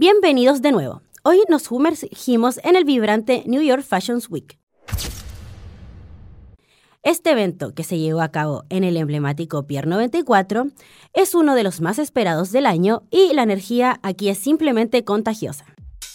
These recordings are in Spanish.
Bienvenidos de nuevo. Hoy nos sumergimos en el vibrante New York Fashion Week. Este evento, que se llevó a cabo en el emblemático Pier 94, es uno de los más esperados del año y la energía aquí es simplemente contagiosa.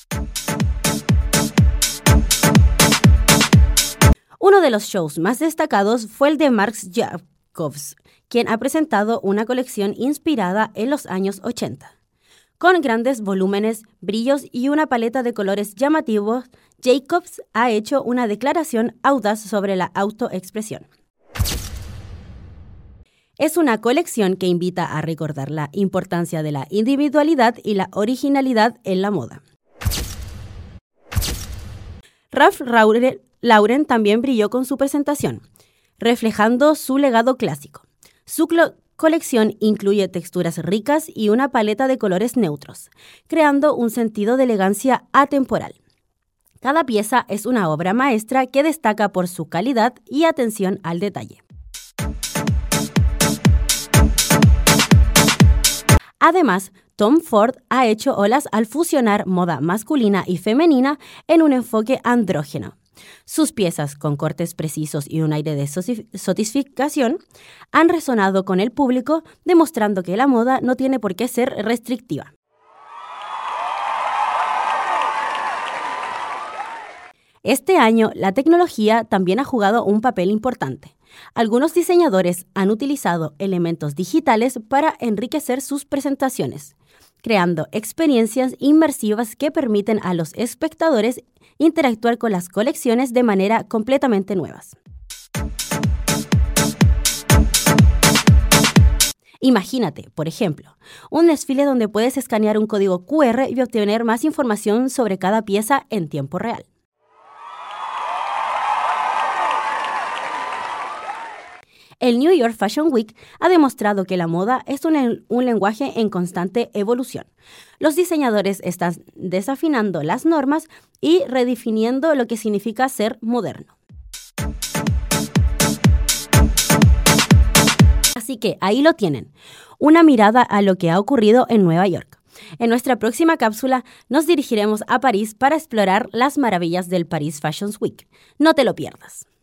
Uno de los shows más destacados fue el de Marc Jacobs, quien ha presentado una colección inspirada en los años 80. Con grandes volúmenes, brillos y una paleta de colores llamativos, Jacobs ha hecho una declaración audaz sobre la autoexpresión. Es una colección que invita a recordar la importancia de la individualidad y la originalidad en la moda. Ralph Lauren también brilló con su presentación, reflejando su legado clásico. Su colección incluye texturas ricas y una paleta de colores neutros, creando un sentido de elegancia atemporal. Cada pieza es una obra maestra que destaca por su calidad y atención al detalle. Además, Tom Ford ha hecho olas al fusionar moda masculina y femenina en un enfoque andrógeno. Sus piezas, con cortes precisos y un aire de sofisticación, han resonado con el público, demostrando que la moda no tiene por qué ser restrictiva. Este año, la tecnología también ha jugado un papel importante. Algunos diseñadores han utilizado elementos digitales para enriquecer sus presentaciones, creando experiencias inmersivas que permiten a los espectadores interactuar con las colecciones de manera completamente nuevas. Imagínate, por ejemplo, un desfile donde puedes escanear un código QR y obtener más información sobre cada pieza en tiempo real. El New York Fashion Week ha demostrado que la moda es un lenguaje en constante evolución. Los diseñadores están desafinando las normas y redefiniendo lo que significa ser moderno. Así que ahí lo tienen, una mirada a lo que ha ocurrido en Nueva York. En nuestra próxima cápsula nos dirigiremos a París para explorar las maravillas del Paris Fashion Week. No te lo pierdas.